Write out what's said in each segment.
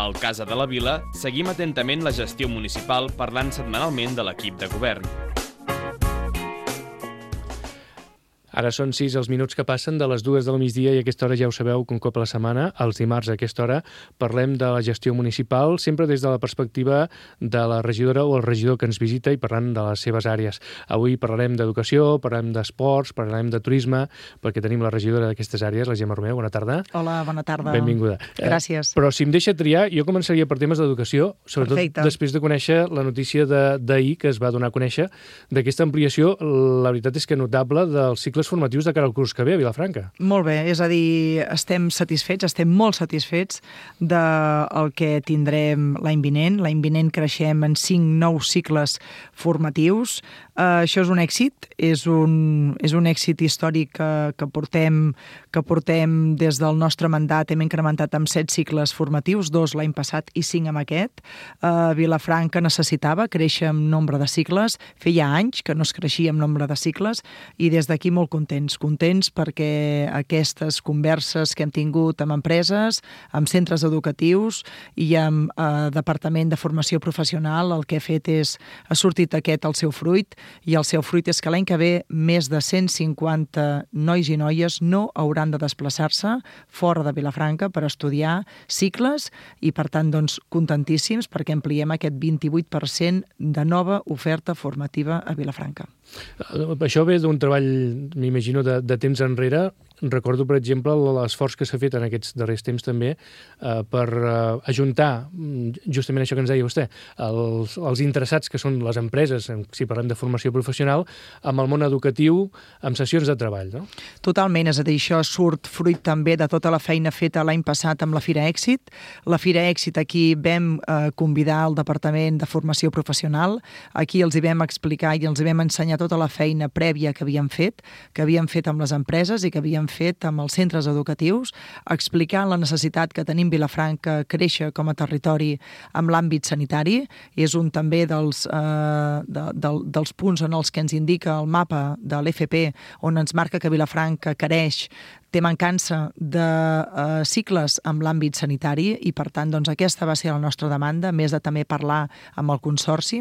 Al Casa de la Vila seguim atentament la gestió municipal parlant setmanalment de l'equip de govern. Ara són 6 els minuts que passen de les 2 del migdia i a aquesta hora ja ho sabeu que un cop a la setmana, els dimarts a aquesta hora, parlem de la gestió municipal, sempre des de la perspectiva de la regidora o el regidor que ens visita i parlant de les seves àrees. Avui parlarem d'educació, parlarem d'esports, parlarem de turisme, perquè tenim la regidora d'aquestes àrees, la Gemma Romeu. Bona tarda. Hola, bona tarda. Benvinguda. Gràcies. Però si em deixa triar, jo començaria per temes d'educació, sobretot Perfecte. Després de conèixer la notícia d'ahir que es va donar a conèixer d'aquesta ampliació, la veritat és que notable dels cicles formatius de cara al curs que ve a Vilafranca. Molt bé, és a dir, estem satisfets, estem molt satisfets del que tindrem l'any vinent. L'any vinent creixem en 5 nous cicles formatius. Això és un èxit, és un èxit històric que portem des del nostre mandat. Hem incrementat amb 7 cicles formatius, 2 l'any passat i 5 amb aquest. Vilafranca necessitava créixer en nombre de cicles. Feia anys que no es creixia en nombre de cicles i des d'aquí molt contents perquè aquestes converses que hem tingut amb empreses, amb centres educatius i amb Departament de Formació Professional, el que ha sortit aquest el seu fruit, i el seu fruit és que l'any que ve més de 150 nois i noies no hauran de desplaçar-se fora de Vilafranca per estudiar cicles i, per tant, doncs, contentíssims perquè ampliem aquest 28% de nova oferta formativa a Vilafranca. Això ve d'un treball, m'imagino, de temps enrere. Recordo, per exemple, l'esforç que s'ha fet en aquests darrers temps també per ajuntar, justament això que ens deia vostè, els interessats que són les empreses, si parlem de formació professional, amb el món educatiu, amb sessions de treball, no? Totalment, és a dir, això surt fruit també de tota la feina feta l'any passat amb la Fira Èxit. La Fira Èxit aquí vam convidar el Departament de Formació Professional, aquí els hi vam explicar i els hi vam ensenyar tota la feina prèvia que havíem fet amb les empreses i que havíem fet amb els centres educatius, explicant la necessitat que tenim Vilafranca créixer com a territori amb l'àmbit sanitari. És un també dels punts en els que ens indica el mapa de l'FP, on ens marca que Vilafranca té mancança de cicles amb l'àmbit sanitari i, per tant, doncs, aquesta va ser la nostra demanda, més de també parlar amb el consorci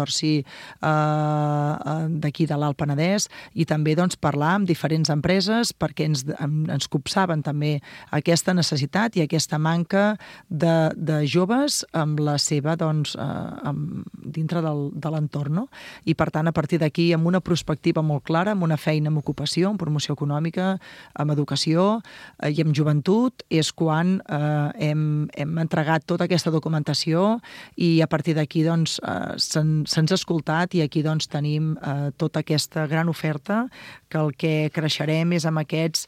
d'aquí de l'Alt Penedès i també doncs, parlar amb diferents empreses perquè ens copsaven també aquesta necessitat i aquesta manca de joves amb la seva, doncs, dintre de l'entorn, no? I, per tant, a partir d'aquí, amb una perspectiva molt clara, amb una feina amb ocupació, amb promoció econòmica, amb educació i amb joventut, és quan hem entregat tota aquesta documentació i a partir d'aquí doncs, se'ns ha escoltat i aquí doncs, tenim tota aquesta gran oferta que el que creixerem és amb aquests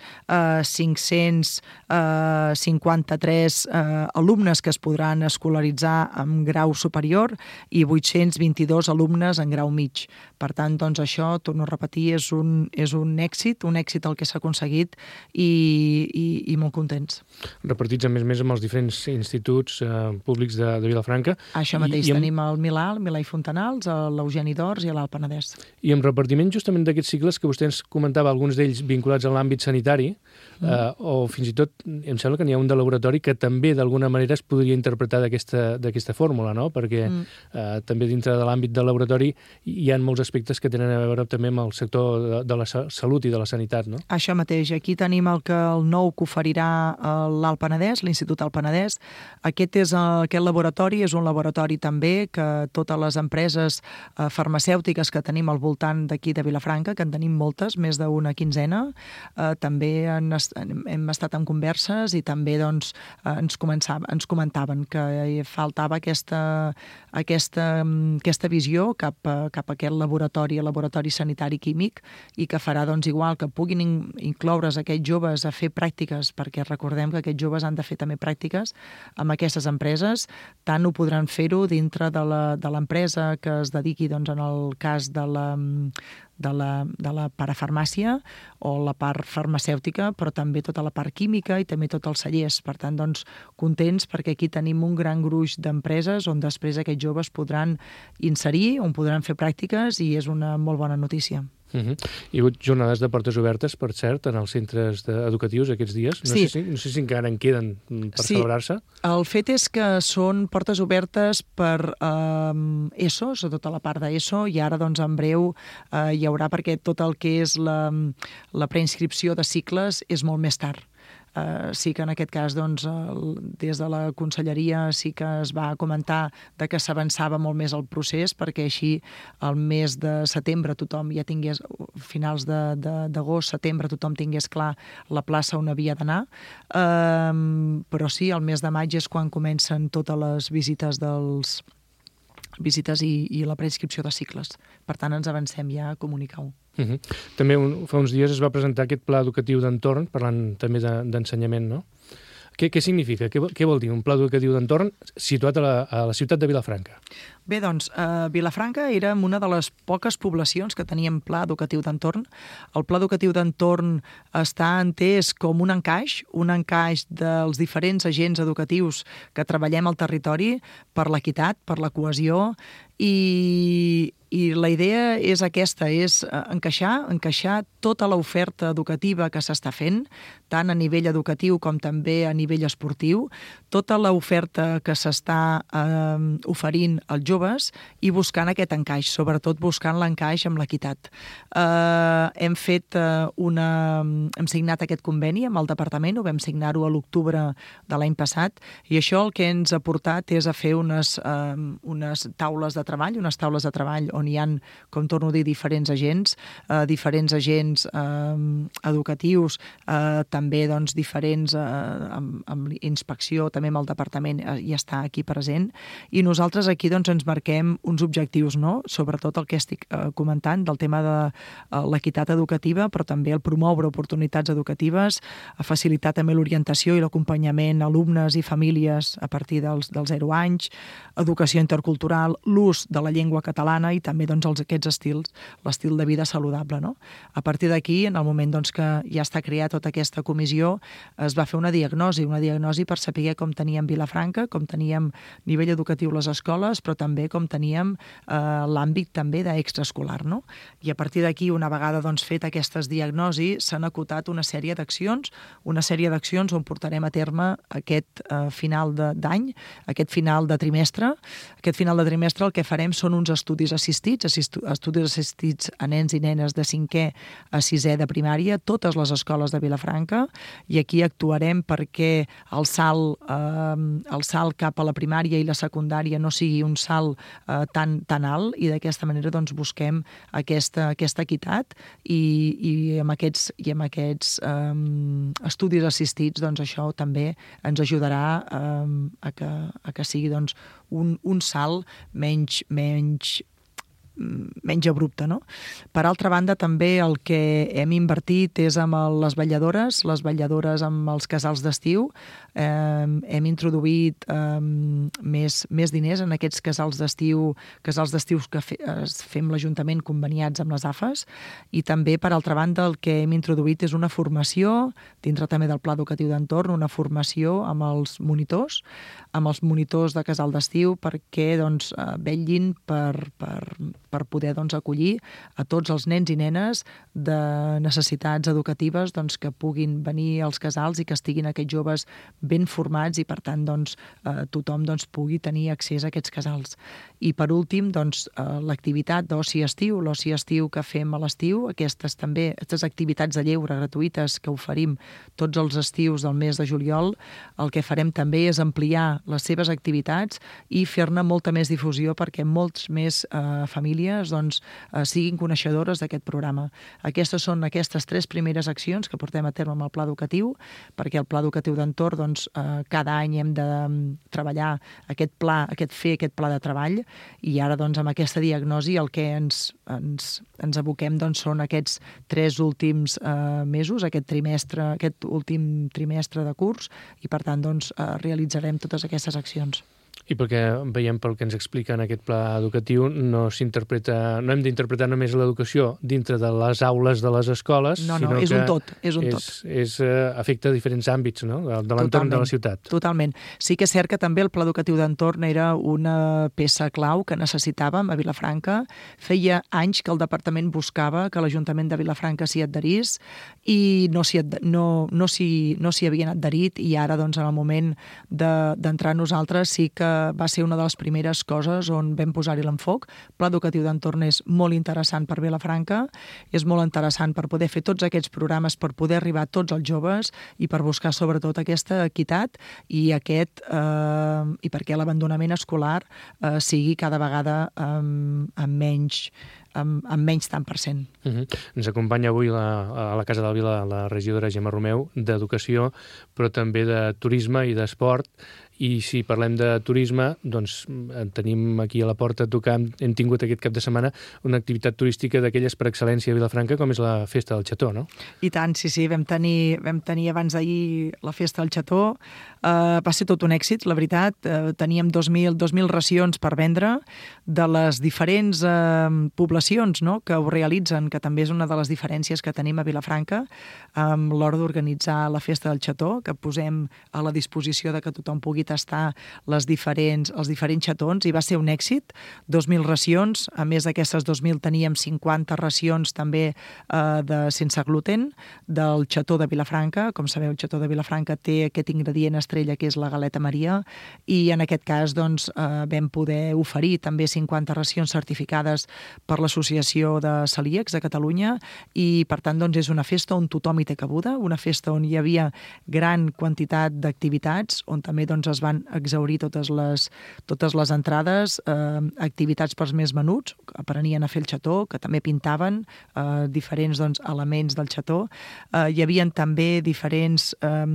553 alumnes que es podran escolaritzar en grau superior i 822 alumnes en grau mig. Per tant, doncs, això, torno a repetir, és un èxit el que s'ha aconseguit i molt contents. Repartits a més amb els diferents instituts públics de Vilafranca. Això mateix, tenim el Milà i Fontanals, l'Eugeni d'Ors i l'Alt Penedès. I amb repartiment justament d'aquests cicles que vostè ens comentava, alguns d'ells vinculats a l'àmbit sanitari, o fins i tot, em sembla que n'hi ha un de laboratori que també d'alguna manera es podria interpretar d'aquesta fórmula, no? Perquè també dintre de l'àmbit del laboratori hi ha molts aspectes que tenen a veure també amb el sector de la salut i de la sanitat, no? Això mateix, aquí tenim el nou que oferirà l'Alt Penedès, l'Institut Alt Penedès. Aquest laboratori és un laboratori també que totes les empreses farmacèutiques que tenim al voltant d'aquí de Vilafranca, que en tenim moltes, més d'una quinzena, també hem estat en converses i també doncs, ens comentaven que faltava aquesta visió cap a aquest laboratori sanitari químic i que farà doncs, igual que puguin incloure's aquests joves a fer pràctiques, perquè recordem que aquests joves han de fer també pràctiques amb aquestes empreses, tant ho podran fer-ho dintre de l'empresa que es dediqui, doncs, en el cas de la parafarmàcia o la part farmacèutica, però també tota la part química i també tots els cellers. Per tant, doncs, contents perquè aquí tenim un gran gruix d'empreses on després aquests joves podran inserir, on podran fer pràctiques i és una molt bona notícia. Hi ha hagut jornades de portes obertes, per cert, en els centres educatius aquests dies. No sé si encara en queden per celebrar-se. El fet és que són portes obertes per ESO, sobretot a la part d'ESO, i ara doncs en breu hi haurà, perquè tot el que és la preinscripció de cicles és molt més tard. Sí que en aquest cas doncs, des de la conselleria sí que es va comentar de que s'avançava molt més el procés, perquè així el mes de setembre tothom ja tingués, finals d'agost, setembre, tothom tingués clar la plaça on havia d'anar, però sí, el mes de maig és quan comencen totes les visites i la preinscripció de cicles. Per tant, ens avancem ja a comunicar-ho. També fa uns dies es va presentar aquest pla educatiu d'entorn, parlant també d'ensenyament, no? Què significa? Què vol dir un pla educatiu d'entorn situat a la ciutat de Vilafranca? Bé, doncs, Vilafranca érem una de les poques poblacions que teníem pla educatiu d'entorn. El pla educatiu d'entorn està entès com un encaix dels diferents agents educatius que treballem al territori per l'equitat, per la cohesió, i la idea és aquesta, és encaixar tota l'oferta educativa que s'està fent, tant a nivell educatiu com també a nivell esportiu, tota l'oferta que s'està oferint als joves i buscant aquest encaix, sobretot buscant l'encaix amb l'equitat. Hem signat aquest conveni amb el departament, ho vam signar-ho a l'octubre de l'any passat, i això el que ens ha portat és a fer unes taules de treball on hi ha, com torno a dir, diferents agents educatius, també doncs, diferents amb inspecció, també amb el departament hi està aquí present, i nosaltres aquí doncs, ens marquem uns objectius, no? Sobretot el que estic comentant del tema de l'equitat educativa, però també el promoure oportunitats educatives, a facilitar també l'orientació i l'acompanyament a alumnes i famílies a partir dels 0 anys, educació intercultural, l'ús de la llengua catalana i també doncs, aquests estils, l'estil de vida saludable. No? A partir d'aquí, en el moment doncs, que ja està creada tota aquesta comissió, es va fer una diagnosi per saber com teníem Vilafranca, com teníem nivell educatiu les escoles, però també com teníem l'àmbit també d'extraescolar. No? I a partir d'aquí, una vegada doncs, fet aquestes diagnosis, s'han acotat una sèrie d'accions on portarem a terme aquest final d'any, aquest final de trimestre. Aquest final de trimestre el que farem són uns estudis assistits a nens i nenes de 5è a 6è de primària, totes les escoles de Vilafranca, i aquí actuarem perquè el salt cap a la primària i la secundària no sigui un salt tan alt, i d'aquesta manera doncs, busquem aquesta equitat i amb aquests estudis assistits doncs, això també ens ajudarà a que sigui doncs, un salt menys abrupte. No? Per altra banda, també el que hem invertit és amb les vetlladores amb els casals d'estiu. Hem introduït més diners en aquests casals d'estius que fem l'Ajuntament conveniats amb les AFES, i també, per altra banda, el que hem introduït és una formació, dintre també del Pla Educatiu d'Entorn, una formació amb els monitors de casal d'estiu, perquè doncs, vetllin per poder doncs, acollir a tots els nens i nenes de necessitats educatives doncs, que puguin venir als casals i que estiguin aquests joves ben formats i, per tant, doncs, tothom doncs, pugui tenir accés a aquests casals. I, per últim, doncs, l'activitat d'oci estiu, l'oci estiu que fem a l'estiu, aquestes activitats de lleure gratuïtes que oferim tots els estius del mes de juliol, el que farem també és ampliar les seves activitats i fer-ne molta més difusió perquè molts més famílies doncs, siguin coneixedores d'aquest programa. Aquestes són aquestes 3 primeres accions que portem a terme amb el Pla Educatiu, perquè el Pla Educatiu d'Entorn doncs, cada any hem de treballar aquest pla de treball, i ara doncs, amb aquesta diagnosi el que ens aboquem doncs, són aquests 3 últims mesos, aquest últim trimestre de curs, i per tant doncs, realitzarem totes aquestes accions. I perquè veiem pel que ens explica en aquest pla educatiu, no hem d'interpretar només l'educació dintre de les aules de les escoles, sinó és un tot, afecta diferents àmbits, no?, de l'entorn de la ciutat. Totalment. Sí que és cert que també el pla educatiu d'entorn era una peça clau que necessitàvem a Vilafranca. Feia anys que el departament buscava que l'Ajuntament de Vilafranca s'hi adherís i no s'hi havien adherit, i ara, doncs, en el moment d'entrar nosaltres sí que va ser una de les primeres coses on vam posar-hi l'enfoc. El pla educatiu d'entorn és molt interessant per Vilafranca, és molt interessant per poder fer tots aquests programes, per poder arribar a tots els joves i per buscar sobretot aquesta equitat i perquè l'abandonament escolar sigui cada vegada amb menys tant per cent. Ens acompanya avui a la Casa del Vila la regidora Gemma Romeu, d'Educació, però també de Turisme i d'Esport. I si parlem de turisme, doncs tenim aquí a la porta a tocar, hem tingut aquest cap de setmana una activitat turística d'aquelles per excel·lència a Vilafranca, com és la Festa del Xató, no? I tant, sí. Vam tenir abans d'ahir la Festa del Xató. Va ser tot un èxit, la veritat. Teníem 2.000 racions per vendre de les diferents poblacions, no?, que ho realitzen, que també és una de les diferències que tenim a Vilafranca a l'hora d'organitzar la Festa del Xató, que posem a la disposició de que tothom pugui tastar els diferents xatons, i va ser un èxit. 2.000 racions, a més d'aquestes 2.000 teníem 50 racions també sense gluten del xató de Vilafranca. Com sabeu, el xató de Vilafranca té aquest ingredient estrella que és la galeta Maria, i en aquest cas doncs, vam poder oferir també 50 racions certificades per l'Associació de Celíacs de Catalunya, i per tant doncs, és una festa on tothom hi té cabuda, una festa on hi havia gran quantitat d'activitats, on també doncs, es van exhaurir totes les entrades, activitats pels més menuts, que aprenien a fer el xató, que també pintaven diferents elements del xató. Hi havia també diferents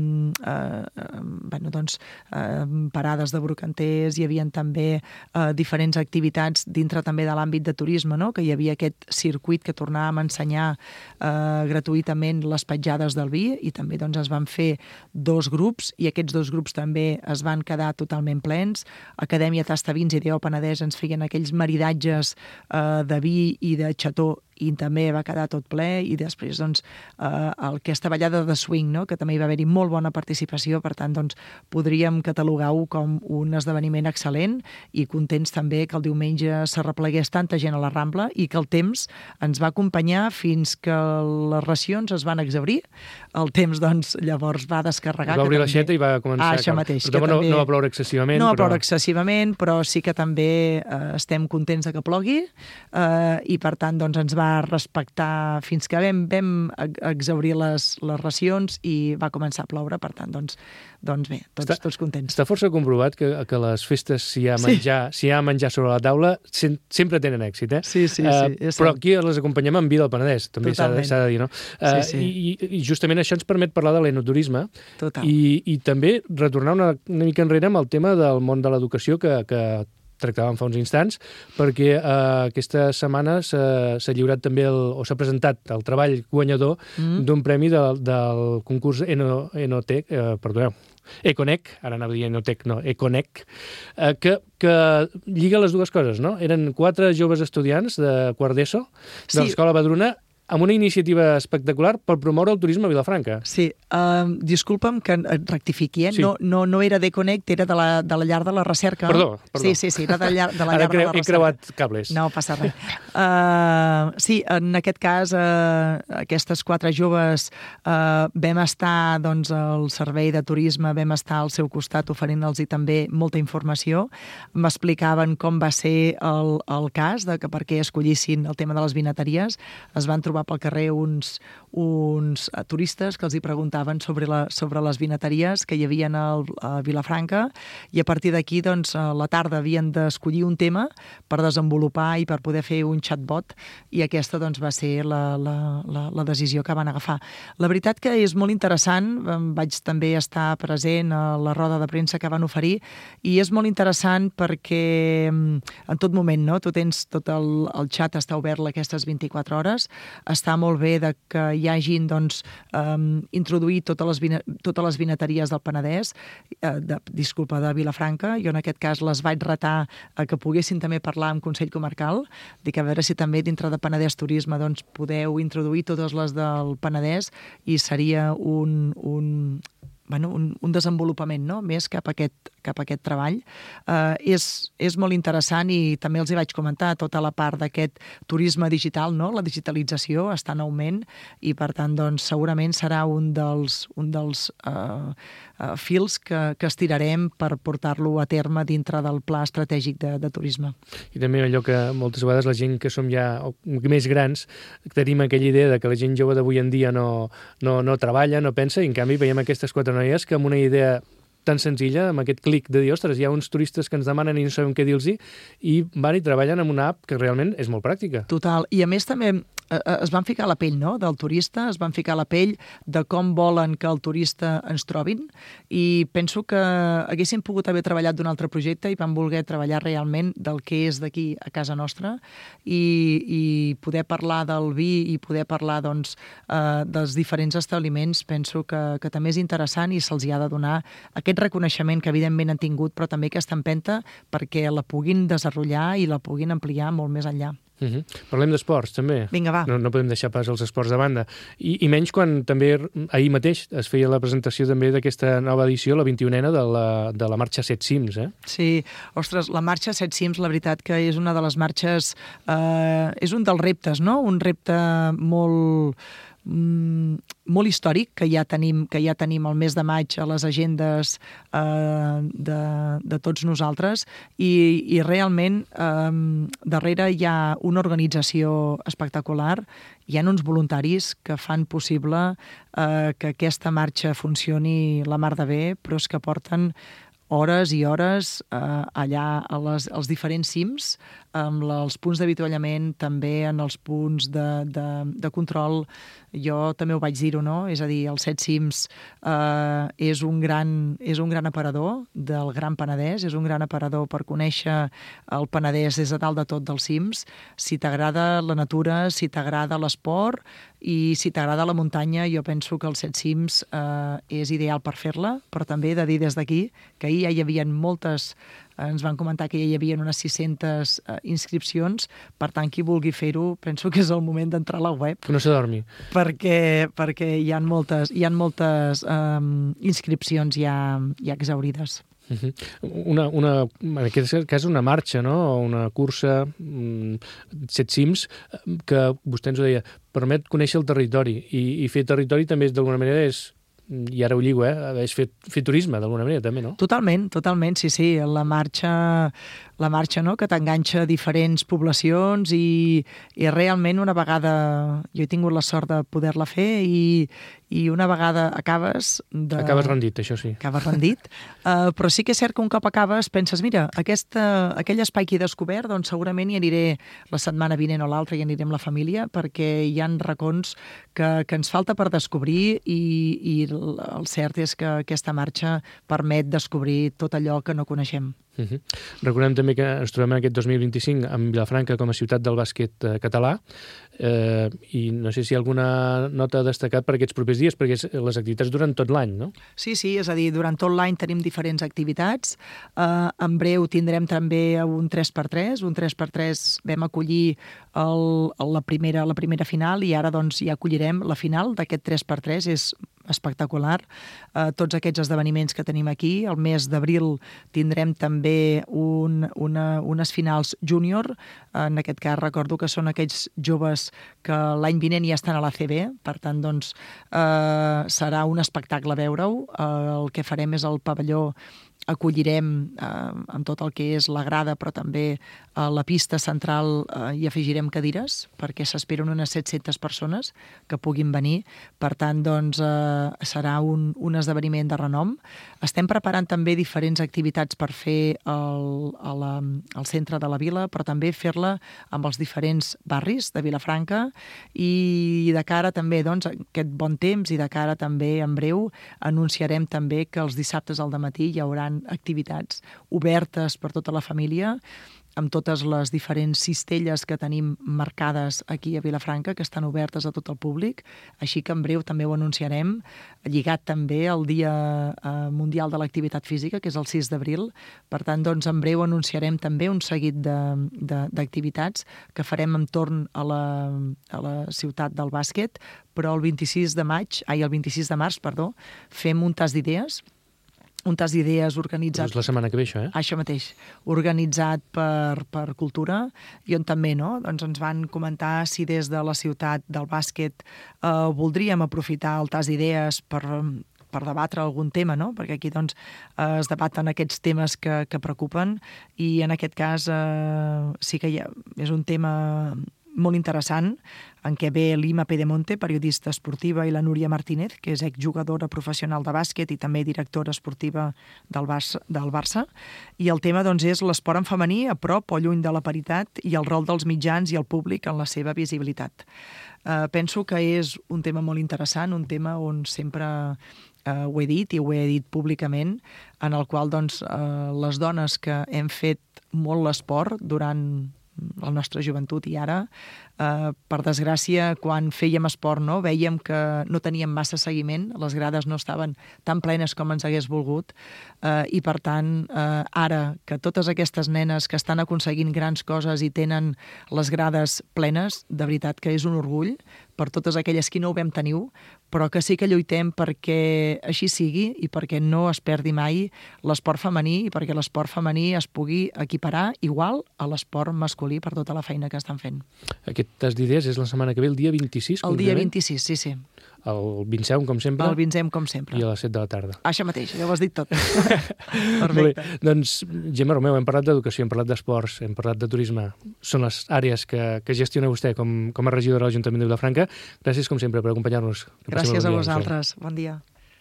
parades de brocanters, hi havia també diferents activitats dintre també de l'àmbit de turisme, no?, que hi havia aquest circuit que tornàvem a ensenyar gratuïtament les petjades del vi, i també doncs, es van fer 2 grups, i aquests 2 grups també es van quedar totalment plens. Acadèmia Tastavins i Deo Penedès ens feien aquells maridatges de vi i de xató, i també va quedar tot ple, i després doncs, aquesta ballada de swing, no?, que també hi va haver-hi molt bona participació, per tant doncs, podríem catalogar-ho com un esdeveniment excel·lent, i contents també que el diumenge s'arreplegués tanta gent a la Rambla i que el temps ens va acompanyar fins que les racions es van exhaurir. El temps doncs, llavors va descarregar. Es va obrir l'aixeta i va començar. Això mateix. Però també no va ploure excessivament. No va ploure excessivament, però sí que també estem contents de que plogui, i per tant doncs, ens va respectar fins que vam exhaurir les racions i va començar a ploure, per tant, doncs bé, tots contents. Està força comprovat que les festes, si hi ha menjar sobre la taula, sempre tenen èxit, eh? Sí. Però aquí les acompanyem amb vi del Penedès, també s'ha de dir, no? I justament això ens permet parlar de l'enoturisme i també retornar una mica enrere amb el tema del món de l'educació que tractàvem fa uns instants, perquè aquesta setmana s'ha lliurat també s'ha presentat el treball guanyador d'un premi del concurs Econec, ara anava a dir Enotec, no, Econec, que lliga les dues coses, no? Eren 4 joves estudiants de quart d'ESO de l'Escola Badruna, amb una iniciativa espectacular per promoure el turisme a Vilafranca. Sí, disculpa'm que et rectifiqui, no era d'Econect, era de la llar de la recerca. Perdó. Sí, era de la llar de la recerca. Ara he creuat cables. No passa res. Sí, en aquest cas, aquestes 4 joves vam estar, doncs, al servei de turisme, vam estar al seu costat oferint-los també molta informació. M'explicaven com va ser el cas, de que per què escollissin el tema de les vinateries. Es van trobar pel carrer uns turistes que els hi preguntaven sobre les vinateries que hi havia a Vilafranca, i a partir d'aquí, doncs, a la tarda havien d'escollir un tema per desenvolupar i per poder fer un chatbot, i aquesta doncs, va ser la decisió que van agafar. La veritat que és molt interessant, vaig també estar present a la roda de premsa que van oferir, i és molt interessant perquè en tot moment, no? Tu tens tot el xat està obert aquestes 24 hores, està molt bé de que hi hagin introduït totes les vinateries del Penedès, de Vilafranca. Jo en aquest cas les vaig retar a que poguessin també parlar amb Consell Comarcal, dic a veure si també dintre de Penedès Turisme podeu introduir totes les del Penedès i seria un desenvolupament, no?, més cap a aquest treball. És molt interessant i també els hi vaig comentar tota la part d'aquest turisme digital, no?, la digitalització està en augment i per tant segurament serà un dels fils que estirarem per portar-lo a terme dintre del pla estratègic de turisme. I també allò que moltes vegades la gent que som ja més grans tenim aquella idea de que la gent jove d'avui en dia no treballa, no pensa, i en canvi veiem aquestes 4 noies que amb una idea tan senzilla, amb aquest clic de dir, ostres, hi ha uns turistes que ens demanen i no sabem què dir-los i van i treballen amb una app que realment és molt pràctica. Total. I a més també es van ficar a la pell, no?, del turista, es van ficar a la pell de com volen que el turista ens trobin i penso que haguessin pogut haver treballat d'un altre projecte i van voler treballar realment del que és d'aquí a casa nostra i poder parlar del vi i poder parlar dels diferents establiments penso que també és interessant i se'ls ha de donar aquest reconeixement que evidentment han tingut però també aquesta empenta perquè la puguin desenvolupar i la puguin ampliar molt més enllà. Parlem d'esports, també. Vinga, va. No podem deixar pas els esports de banda. I menys quan també ahir mateix es feia la presentació també d'aquesta nova edició, la 21a de la marxa 7 cims, eh? Sí, ostres, la marxa 7 cims, la veritat que és una de les marxes, és un dels reptes, no? Un repte molt històric que ja tenim el mes de maig a les agendes de tots nosaltres i realment darrere hi ha una organització espectacular, hi ha uns voluntaris que fan possible que aquesta marxa funcioni la mar de bé, però és que porten hores i hores allà als diferents cims, amb els punts d'avituallament, també en els punts de control. Jo també ho vaig dir-ho, no? És a dir, el 7 cims és un gran aparador del Gran Penedès, és un gran aparador per conèixer el Penedès des de dalt de tot dels cims. Si t'agrada la natura, si t'agrada l'esport i si t'agrada la muntanya, jo penso que el 7 cims és ideal per fer-la, però també he de dir des d'aquí que ahir ja hi havia ens van comentar que ja hi havia unes 600 inscripcions, per tant, qui vulgui fer-ho, penso que és el moment d'entrar a la web. Que no s'adormi. Perquè hi ha moltes inscripcions ja exhaurides. En aquest cas una marxa, no? O una cursa, 7 cims, que vostè ens ho deia, permet conèixer el territori i fer territori també d'alguna manera és, i ara ho lligo, és fer turisme d'alguna manera també, no? Totalment, sí. La marxa, no?, que t'enganxa a diferents poblacions i realment una vegada jo he tingut la sort de poder-la fer i una vegada acabes... Acabes rendit, això sí. Acabes rendit, però sí que és cert que un cop acabes penses, mira, aquell espai que he descobert, doncs segurament hi aniré la setmana vinent o l'altra, hi aniré amb la família, perquè hi ha racons que ens falta per descobrir i el cert és que aquesta marxa permet descobrir tot allò que no coneixem. Recordem també que ens trobem en aquest 2025 amb Vilafranca com a ciutat del bàsquet català i no sé si hi ha alguna nota a destacar per aquests propers dies, perquè les activitats duren tot l'any, no? Sí, és a dir, durant tot l'any tenim diferents activitats. En breu tindrem també un 3x3. Un 3x3 vam acollir la primera final i ara doncs ja acollirem la final d'aquest 3x3. És espectacular. Tots aquests esdeveniments que tenim aquí. El mes d'abril tindrem també unes finals júnior. En aquest cas recordo que són aquells joves que l'any vinent ja estan a l'ACB. Per tant, doncs, serà un espectacle veure-ho. El que farem és el pavelló acollirem amb tot el que és la grada, però també a la pista central hi afegirem cadires, perquè s'esperen unes 700 persones que puguin venir. Per tant, doncs, serà un esdeveniment de renom. Estem preparant també diferents activitats per fer al centre de la vila, però també fer-la amb els diferents barris de Vilafranca i de cara també, doncs, aquest bon temps i de cara també en breu anunciarem també que els dissabtes al dematí hi haurà activitats obertes per tota la família amb totes les diferents cistelles que tenim marcades aquí a Vilafranca, que estan obertes a tot el públic, així que en breu també ho anunciarem, lligat també al Dia Mundial de l'Activitat Física, que és el 6 d'abril. Per tant, doncs, en breu anunciarem també un seguit d'activitats que farem entorn a la ciutat del bàsquet, però el 26 de març, fem un tas d'idees, organitzat... És la setmana que ve, això, Això mateix, organitzat per Cultura, i on també doncs ens van comentar si des de la ciutat del bàsquet voldríem aprofitar el tas d'idees per debatre algun tema, perquè aquí doncs, es debaten aquests temes que preocupen, i en aquest cas sí que és un tema molt interessant, en què ve l'Ima Pedemonte, periodista esportiva, i la Núria Martínez, que és exjugadora professional de bàsquet i també directora esportiva del Barça. I el tema doncs, és l'esport en femení, a prop o lluny de la paritat, i el rol dels mitjans i el públic en la seva visibilitat. Penso que és un tema molt interessant, un tema on sempre ho he dit i ho he dit públicament, en el qual doncs, les dones que hem fet molt l'esport durant la nostra joventut i ara, per desgràcia, quan fèiem esport, veiem que no teníem massa seguiment, les grades no estaven tan plenes com ens hagués volgut, i per tant, ara que totes aquestes nenes que estan aconseguint grans coses i tenen les grades plenes, de veritat que és un orgull per totes aquelles que no ho vam tenir, però que sí que lluitem perquè així sigui i perquè no es perdi mai l'esport femení i perquè l'esport femení es pugui equiparar igual a l'esport masculí per tota la feina que estan fent. Aquest tas d'idees és la setmana que ve, el dia 26? El dia 26, sí. El Vincem, com sempre? El Vincem, com sempre. I a les 7 de la tarda. Això mateix, ja ho has dit tot. Perfecte. Doncs, Gemma Romeu, hem parlat d'educació, hem parlat d'esports, hem parlat de turisme. Són les àrees que gestiona vostè com a regidora de l'Ajuntament de Vilafranca. Gràcies, com sempre, per acompanyar-nos. Gràcies a vosaltres. Bon dia.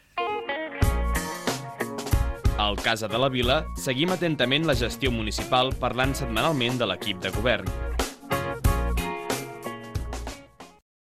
Al Casa de la Vila seguim atentament la gestió municipal parlant setmanalment de l'equip de govern.